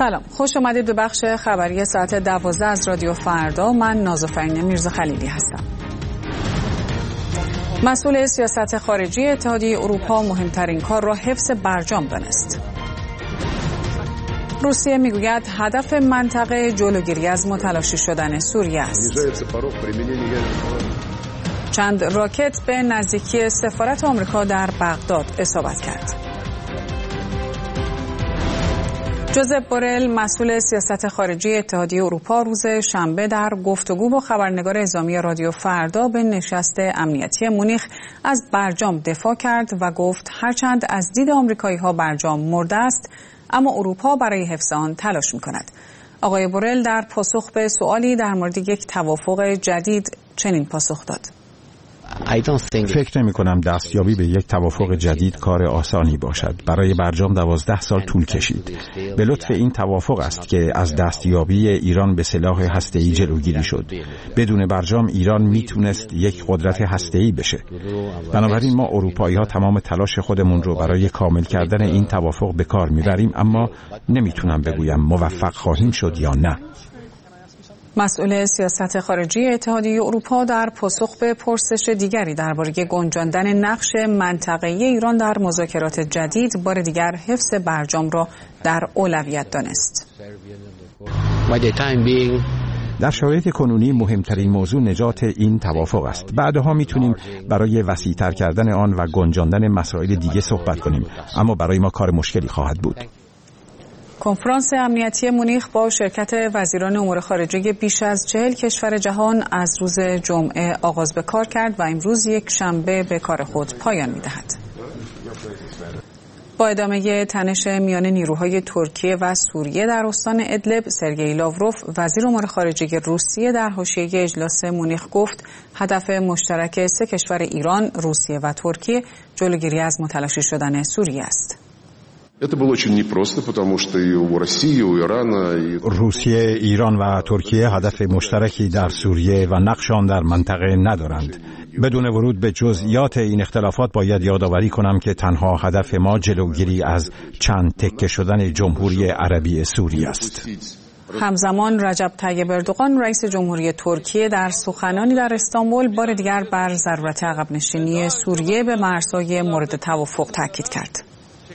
سلام، خوش اومدید به بخش خبری ساعت 12 از رادیو فردا. من نازافرین میرزا خلیلی هستم. مسئول سیاست خارجی اتحادیه اروپا مهمترین کار را حفظ برجام دانست. روسیه میگوید هدف منطقه جلوگیری از متلاشی شدن سوریه است. چند راکت به نزدیکی سفارت آمریکا در بغداد اصابت کرد. جوزپ بورل مسئول سیاست خارجی اتحادیه اروپا روز شنبه در گفتگو با خبرنگار اعزامی رادیو فردا به نشست امنیتی مونیخ از برجام دفاع کرد و گفت هرچند از دید آمریکایی‌ها برجام مرده است، اما اروپا برای حفظ آن تلاش می‌کند. آقای بورل در پاسخ به سوالی در مورد یک توافق جدید چنین پاسخ داد: فکر نمی کنم دستیابی به یک توافق جدید کار آسانی باشد. برای برجام 12 سال طول کشید. به لطف این توافق است که از دستیابی ایران به سلاح هسته‌ای جلوگیری شد. بدون برجام ایران میتونست یک قدرت هسته‌ای بشه. بنابراین ما اروپایی‌ها تمام تلاش خودمون رو برای کامل کردن این توافق به کار میبریم، اما نمیتونم بگویم موفق خواهیم شد یا نه. مسئول سیاست خارجی اتحادیه اروپا در پاسخ به پرسش دیگری درباره گنجاندن نقش منطقه‌ای ایران در مذاکرات جدید بار دیگر حفظ برجام را در اولویت دانست. در شرایط کنونی مهمترین موضوع نجات این توافق است. بعدها میتونیم برای وسیع‌تر کردن آن و گنجاندن مسائل دیگه صحبت کنیم، اما برای ما کار مشکلی خواهد بود. کنفرانس امنیتی مونیخ با شرکت وزیران امور خارجه بیش از 40 کشور جهان از روز جمعه آغاز به کار کرد و امروز یک شنبه به کار خود پایان می‌دهد. با ادامه تنش میان نیروهای ترکیه و سوریه در استان ادلب، سرگئی لاوروف وزیر امور خارجه روسیه در حاشیه اجلاس مونیخ گفت هدف مشترک سه کشور ایران، روسیه و ترکیه جلوگیری از متلاشی شدن سوریه است. روسیه، ایران و ترکیه هدف مشترکی در سوریه و نقش آن در منطقه ندارند. بدون ورود به جزئیات این اختلافات باید یادآوری کنم که تنها هدف ما جلوگیری از چند تکه شدن جمهوری عربی سوریه است. همزمان رجب طیب اردوغان رئیس جمهوری ترکیه در سخنانی در استانبول بار دیگر بر ضرورت عقب نشینی سوریه به مرزهای مورد توافق تاکید کرد.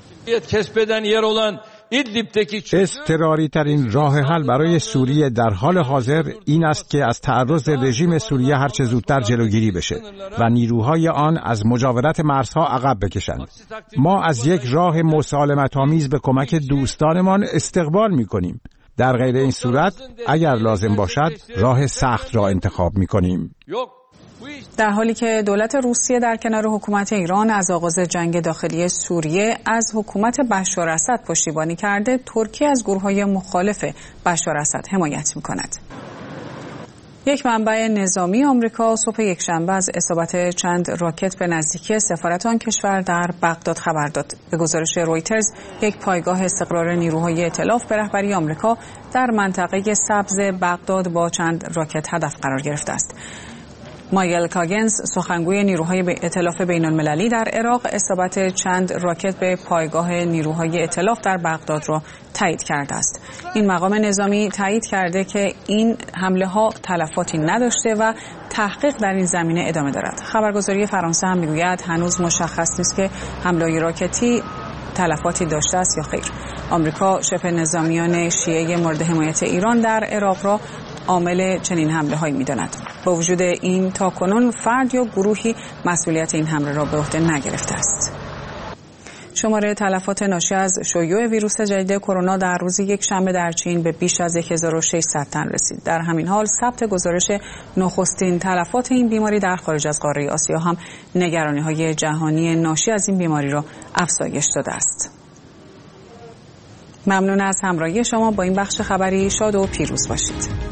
اضطراری ترین راه حل برای سوریه در حال حاضر این است که از تعرض رژیم سوریه هرچه زودتر جلوگیری بشه و نیروهای آن از مجاورت مرزها عقب بکشند. ما از یک راه مسالمت‌آمیز به کمک دوستانمان استقبال می‌کنیم. در غیر این صورت اگر لازم باشد راه سخت را انتخاب می‌کنیم. در حالی که دولت روسیه در کنار حکومت ایران از آغاز جنگ داخلی سوریه از حکومت بشار اسد پشتیبانی کرده، ترکیه از گروه‌های مخالف بشار اسد حمایت می‌کند. یک منبع نظامی آمریکا صبح یکشنبه از اصابت چند راکت به نزدیکی سفارت آن کشور در بغداد خبر داد. به گزارش رویترز، یک پایگاه استقرار نیروهای ائتلاف به رهبری آمریکا در منطقه سبز بغداد با چند راکت هدف قرار گرفته است. مایل کاگنز، سخنگوی نیروهای ائتلاف بین‌المللی در عراق، اصابت چند راکت به پایگاه نیروهای ائتلاف در بغداد را تایید کرده است. این مقام نظامی تایید کرده که این حمله‌ها تلفاتی نداشته و تحقیق در این زمینه ادامه دارد. خبرگزاری فرانسه هم میگوید هنوز مشخص نیست که حمله راکتی تلفاتی داشته است یا خیر. آمریکا شبه نظامیان شیعه مورد حمایت ایران در عراق را عامل چنین حمله‌هایی می‌داند. با وجود این تاکنون فرد یا گروهی مسئولیت این حمله را به عهده نگرفته است. شماره تلفات ناشی از شیوع ویروس جدید کرونا در روز یکشنبه در چین به بیش از 1600 تن رسید. در همین حال ثبت گزارش نخستین تلفات این بیماری در خارج از قاره آسیا هم نگرانی‌های جهانی ناشی از این بیماری را افزایش داده است. ممنون از همراهی شما با این بخش خبری. شاد و پیروز باشید.